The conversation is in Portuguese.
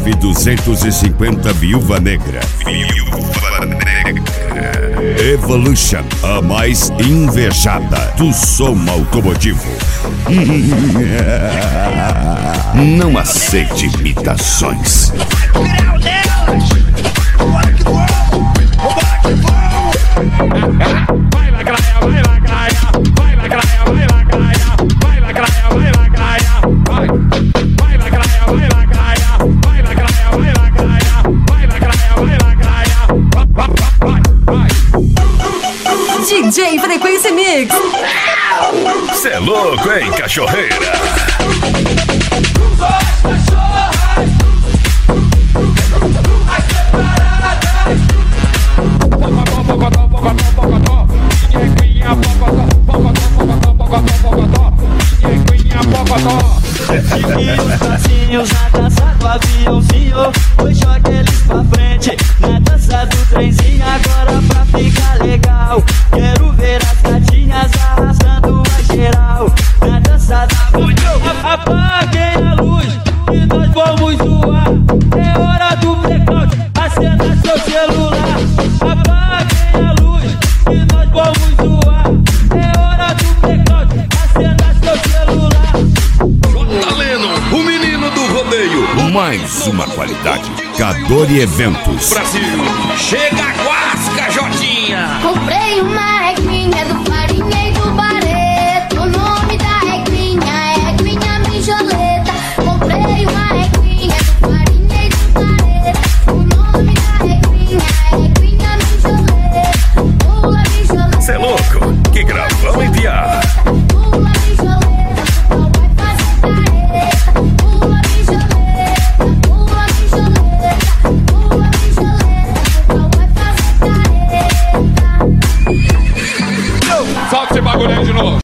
99250 Viúva Negra. Viúva Negra. Evolution, a mais invejada do som automotivo. Não aceite imitações. Vai lacraia, vai lacraia, vai lacraia, vai lacraia, vai lacraia, vai lacraia, vai lacraia, vai lacraia, vai lacraia, vai lacraia, vai lacraia, vai lacraia, vai. DJ Frequência Mix. Cê é louco, hein, cachorreira? Os passinhos na dança do aviãozinho, hoje joga eles pra frente. Na dança do trenzinho, agora pra ficar legal. Quero ver as gatinhas arrastando a geral. Na dança da mulher, apaguem a luz e nós vamos zoar. É hora do blackout, acenda seu celular. Apaguem a luz e nós vamos zoar. É hora do blackout, acenda seu celular. Taleno, o menino do rodeio. Mais uma qualidade. Cadore Eventos. Brasil, chega a guasca, Jotinha. Comprei uma reguinha do Farinha e do Barreto. O nome da reguinha é Reguinha Mijoleta. Comprei uma reguinha do Farinha e do Barreto. O nome da reguinha é Reguinha Mijoleta. Pula Mijoleta. Cê é louco? Que gravão, hein, piada? Pula Mijoleta, não vai fazer careta. Pula Mijoleta, pula Mijoleta. Pula Mijoleta, não vai fazer careta. Solta esse bagulho aí de novo.